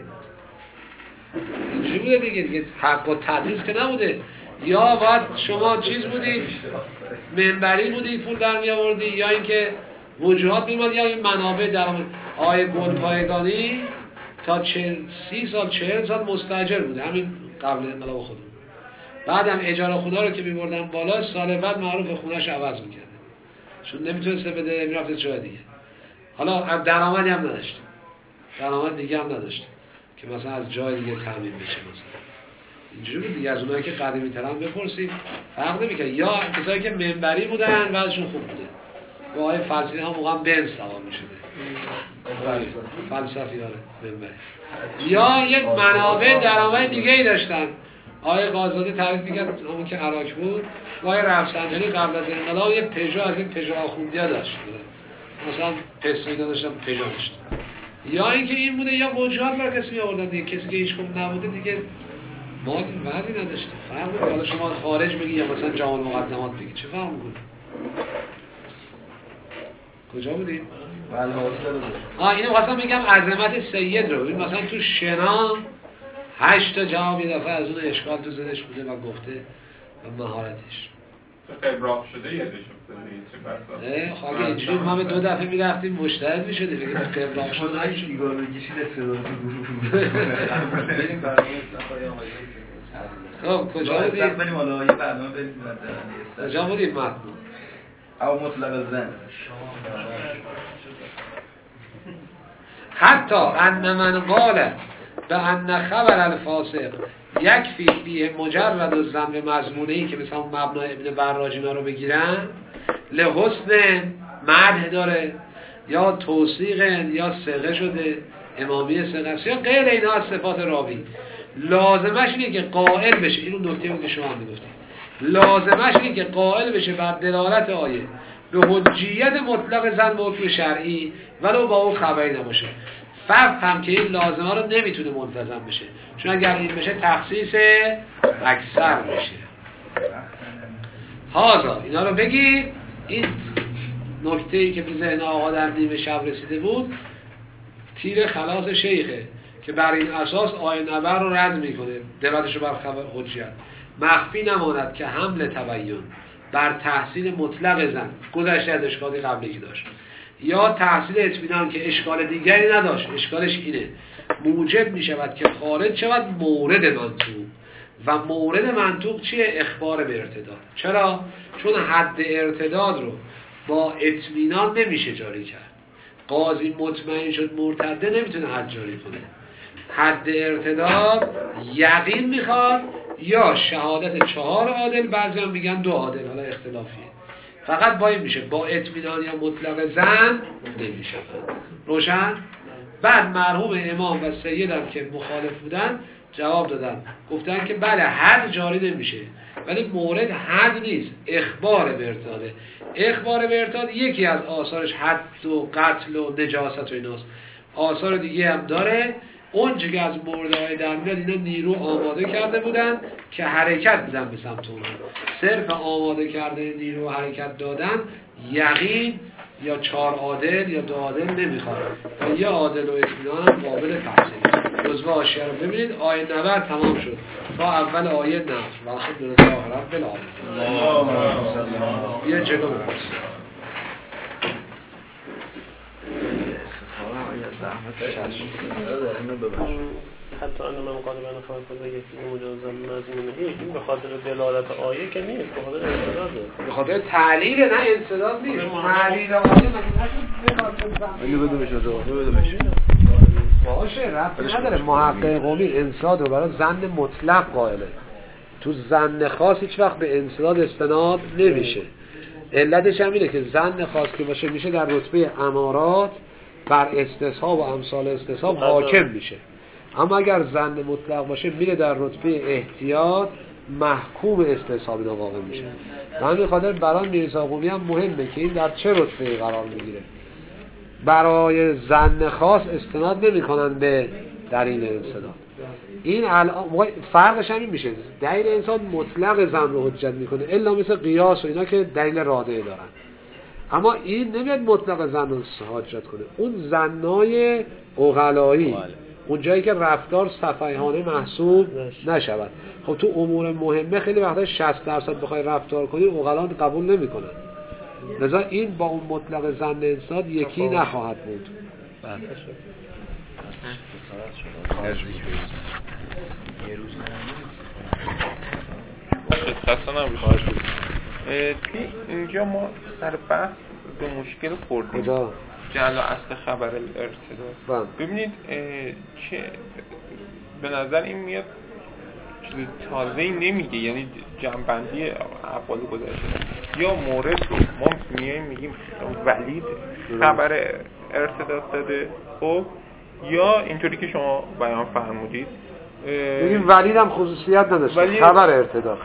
اینجوری بوده دیگه حق و تدریس که نبوده. یا باید شما چیز بودی منبری بودی پول در می آوردی، یا اینکه وجوهات میماد، یا این منابع درآمد. آقای گلپایگانی تا 30 سال 40 سال مستاجر بوده، همین قبل انقلاب خودمون. بعدم اجاره خونه رو که میبردن بالا، سال بعد معروف خونه‌اش عوض میکرده، چون نمیتونسته بده، میرفته جای دیگه. حالا درآمدی هم نداشت، درآمد دیگه هم نداشت که مثلا از جای دیگه تامین بشه. مثلا اینجوری بود دیگه. از اونایی که قدیمی تر هم بپرسید فرق نمیکنه، یا کسایی که منبری بودن بعدشون خوب بوده. و آقای فلسفی هم موقع بنز سوار میشده، فلسفی داره منبری. یا یک منابع درآمد دیگه ای داشتن. آقای قاضی تعریف میکرد همون که عراق بود، آقای رفسنجانی قبل از انقلاب یه پژو از این پژو آخوندیا داشت، مثلا پسینا داشتن پژو داشت. یا اینکه این بوده، یا وجوهات بر کسی آوردن دیگه، کسی که هیچ کم نبوده دیگه ما وضعی نداشته. فرق حالا شما خارج بگی یا مثلا جامع مقدمات بگی، چه فرق میکنه؟ کجا بودیم؟ بله حاصل اینو خواستم بگم عظمت سید رو. ببین مثلا تو شنا 8 تا جواب یه دفعه از اون اشکال تو ذهنش بوده و گفته و مهارتش. قبراق شده یادش افتاده چه بسا. خب اینجوری ما به 2 دفعه میرفتیم مشتهد میشدیم دیگه قبراق شده. شما هیچ نگاه بکشید استعداد تو خب کجا بودیم؟ بریم حالا یه برنامه بریم کجا بودیم متن؟ او مطلق زن. حتی ان من قال به ان خبر الفاسق یکفی فیه مجرد الظن به مضمونه‌ای که مثلا مبنا ابن براج اینا رو بگیرن لحسن مدح داره یا توثیق یا ثقه شده امامی ثقه است یا غیر اینا از صفات راوی، لازمش اینه که قائل بشه. اینو نکته بود که شما هم میگفتید، لازمش اینه که قائل بشه بر دلالت آیه به حجیت مطلق زن به حکم شرعی ولو با اون خبری نباشه. فهم که این لازمه رو نمیتونه منتظم بشه، چون اگر این بشه تخصیص اکثر بشه. حاضر اینا رو بگید. این نکته‌ای که به ذهن آقا در نیمه شب رسیده بود تیر خلاص شیخه که بر این اساس آیه نبر رو رد میکنه، دلالتش رو بر خبر حجیت. مخفی نماند که حمل تبیین بر تحصیل مطلق زن گذشته از اشکالی قبلی داشت یا تحصیل اطمینان که اشکال دیگری نداشت، اشکالش اینه موجب می شود که خارج شود مورد منطوق. و مورد منطوق چیه؟ اخبار به ارتداد. چرا؟ چون حد ارتداد رو با اطمینان نمیشه جاری کرد. قاضی مطمئن شد مرتده نمیتونه حد جاری کنه. حد ارتداد یقین میخواد یا شهادت 4 عادل، بعضی هم میگن 2 عادل، حالا اختلافیه. فقط با این میشه، با اطمینان یا مطلق زن نمیشه. روشن؟ بعد مرحوم امام و سیدم که مخالف بودن جواب دادن، گفتن که بله حد جاری نمیشه ولی مورد حد نیست، اخبار به ارتداده. اخبار به ارتداد یکی از آثارش حد و قتل و نجاست و ایناست. آثار دیگه هم داره. اون که از موردهای در میاد اینا نیرو آماده کرده بودن که حرکت بدن به سمت اون. صرف آماده کرده نیرو حرکت دادن یقین یا 4 عادل یا 2 عادل نمیخواد و یه عادل و اطمینان هم قابل تحصیل. جزوه حاشیه رو ببینید. آیه 90 تمام شد تا اول آیه نفر والحمدلله رب العالمین. یه جلو ببرسید. حتی ان من قال بنا فاضل یکی مجازا مضمونه این به خاطر دلالت آیه که نیست، به خاطر انصداده، به خاطر تعلیل نه انصداد نیست. تعلیل آیه اگه بده بشه بده بشه باشه ربطی نداره. محقق قومی انصداد رو برای ظن مطلق قائله، تو ظن خاص هیچ وقت به انصداد استناد نمیشه. علتش هم اینه که ظن خاص که باشه میشه در رتبه امارات بر استصحاب و امثال استصحاب حاکم میشه، اما اگر ظن مطلق باشه میره در رتبه احتیاط محکوم استصحاب اینا واقع میشه. و همین خاطر برای میرزا قومی هم مهمه که این در چه رتبه قرار میگیره. برای ظن خاص استناد نمیکنن به دلیل انصداد. این فرقش هم این میشه، دلیل انصداد مطلق ظن رو حجت میکنه الا مثل قیاس و اینا که دلیل رادعه دارن، اما این نمیاد مطلق ظن رو حجت کنه. اون ظنای عقلایی، اون جایی که رفتار سفیهانه محسوب نشود. خب تو امور مهمه خیلی وقتا 60% بخوای رفتار کنی عقلان قبول نمیکنن، لذا این با اون مطلق ظن انصداد یکی نخواهد بود. اینجا ما سر بحث به مشکل خوردیم جعل و اصل خبر الارتداد. ببینید چه به نظر این میاد چیز تازه‌ای نمیگه، یعنی جمع‌بندی اقوال گذشته یا مورد رو ما میگیم ولید خبر ارتداد داده، خب یا اینطوری که شما بیان فرمودید بگیم ولید هم خصوصیت نداشته، خبر ارتداد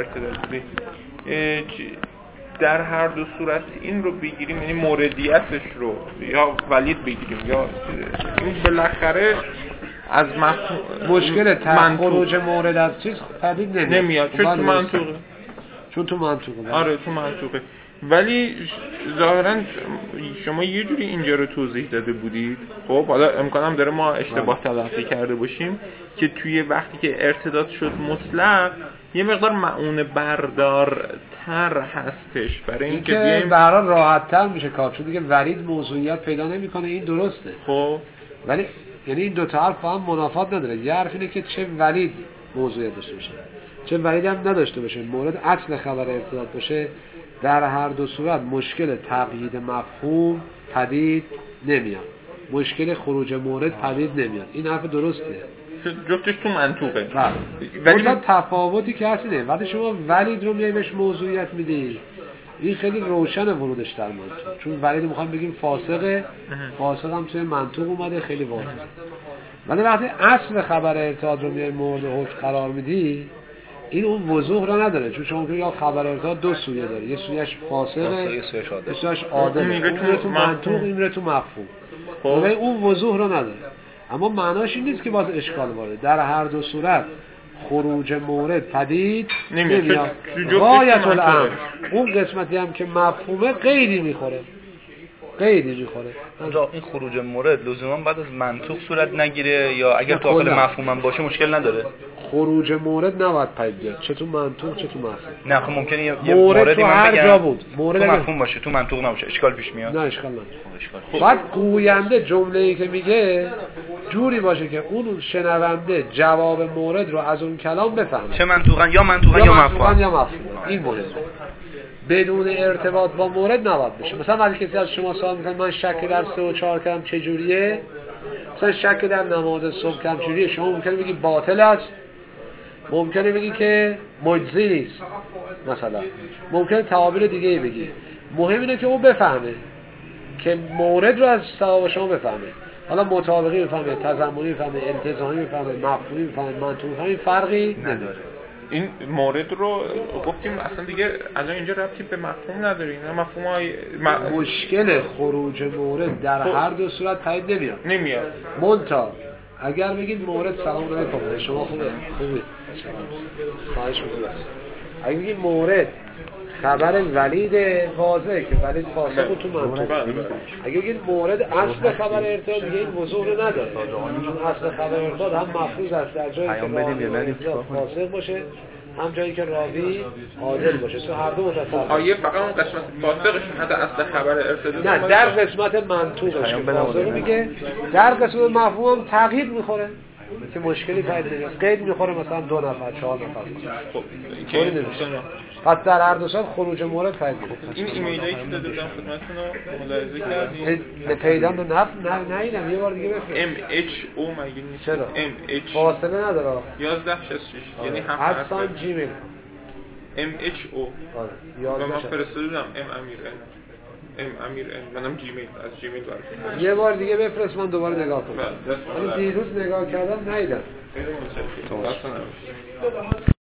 در هر دو صورت این رو بگیریم، یعنی موردیتش رو یا ولید بگیریم یا این بالاخره از مشکل خروج مورد از چیز پدید نمیاد چون تو منطوقه. چون تو منطوقه آره تو منطوقه. ولی ظاهرا شما یه جوری اینجا رو توضیح داده بودید، خب حالا امکانم داره ما اشتباه تلقی کرده باشیم، که توی وقتی که ارتداد شد مطلق یه مقدار معون بردارتر هستش برای اینکه بیایم برای راحت‌تر میشه کار، چون دیگه ورید موضوعیت پیدا نمیکنه. این درسته، خب ولی یعنی این دو تا حرف هم منافات نداره. یه حرف اینه که چه ورید موضوعیت داشته باشه، چه ورید هم نداشته باشه، مورد اصل خبر ارتداد باشه، در هر دو صورت مشکل تقیید مفهوم پدید نمیاد، مشکل خروج مورد پدید نمیاد. این حرف درسته، جفتش تو منطوقه. ولی تفاوتی که هست اینه وقتی شما ولید رو میایمش موضوعیت میدی، این خیلی روشن ورودش در منطوق، چون ولید میخوام بگیم فاسقه، فاسق هم توی منطوق اومده خیلی واضحه. ولی وقتی اصل خبر ارتداد رو میای مورد حکم قرار میدی، این اون وضوح رو نداره، چون شما یا خبر ارتداد دو سویه داره، یه سویش فاسقه، یه سویش عادله. اون میره تو منطوق، این میره تو مفهوم. ولی اون وضوح رو نداره. اما معناش این نیست که باز اشکال وارده. در هر دو صورت خروج مورد پدید نمیاد. غایت الامر اون قسمتی هم که مفهومه قیدی میخوره. اونجا این خروج مورد لزوما بعد از منطوق صورت نگیره، یا اگر داخل مفهومم باشه مشکل نداره؟ خروج مورد نباید پدید بیاد، چه تو منطوق چه تو مفهوم. نه خب ممکنه یه موردی من بگم مورد تو مفهوم باشه تو منطوق نباشه، اشکال پیش میاد؟ نه اشکال نداره. بعد گوینده جمله‌ای که میگه جوری باشه که اون شنونده جواب مورد رو از اون کلام بفهمه، چه منطوقاً یا مفهوم. این مورد بدون ارتباط با مورد نباید بشه. مثلا وقتی کسی از شما سوال میکنه من شک در 3 و 4 کردم چجوریه، مثلا شک در نماز صبح کردم چجوریه، شما ممکنه بگی باطل است، ممکنه بگی که مجزی نیست، مثلا ممکنه تعابیر دیگه ای بگی. مهم اینه که اون بفهمه که مورد رو از ثواب شما بفهمه. حالا مطابقی بفهمه، تضمنی بفهمه، التزامی بفهمه، مفهومی بفهمه، منطوقی بفهمه، فرقی نداره. این مورد رو گفتیم اصلا دیگه الان اینجا ربطی به مفهوم نداره. اینا مفهومای مشکل خروج مورد در هر دو صورت پدید نمیاد. منتها اگر بگید مورد سلام علیکم شما خوبه خواهش می‌کنم، اگه بگید مورد خبر ولید واضحه که ولید فاسق تو منطوق، اگه بگید مورد اصل خبر ارتداد دیگه این وضوح رو نداره، چون اصل خبر ارتداد هم مفروض است در جایی که راوی فاسق باشه، هم جایی که راوی عادل باشه، تو هر دو متصور. آیه فقط اون قسمت فاسقش حتی اصل خبر ارتداد نه، در قسمت منطوقش که فاسق میگه، در قسمت مفهوم هم تغییر میخوره که مشکلی پیدا نمیاد، قید میخوره مثلا 2 نفر 4 نفر. خب این نمیشه. پس در هر دو صورت خروج مورد پیدا میکنه. این ایمیلایی که داده بودم خدمتتون رو ملاحظه کردید؟ به پیدان به نه یه بار دیگه بفرست. MHO مگه نیست؟ چرا؟ MH فاصله نداره. 1166 یعنی 7 حسن جیمیل. MHO. آره. من فرستادم امیر منم جیمیل از جیمیل براتون. یه بار دیگه بفرست من دوباره نگاه کنم. من دیروز نگاه کردم ندیدم.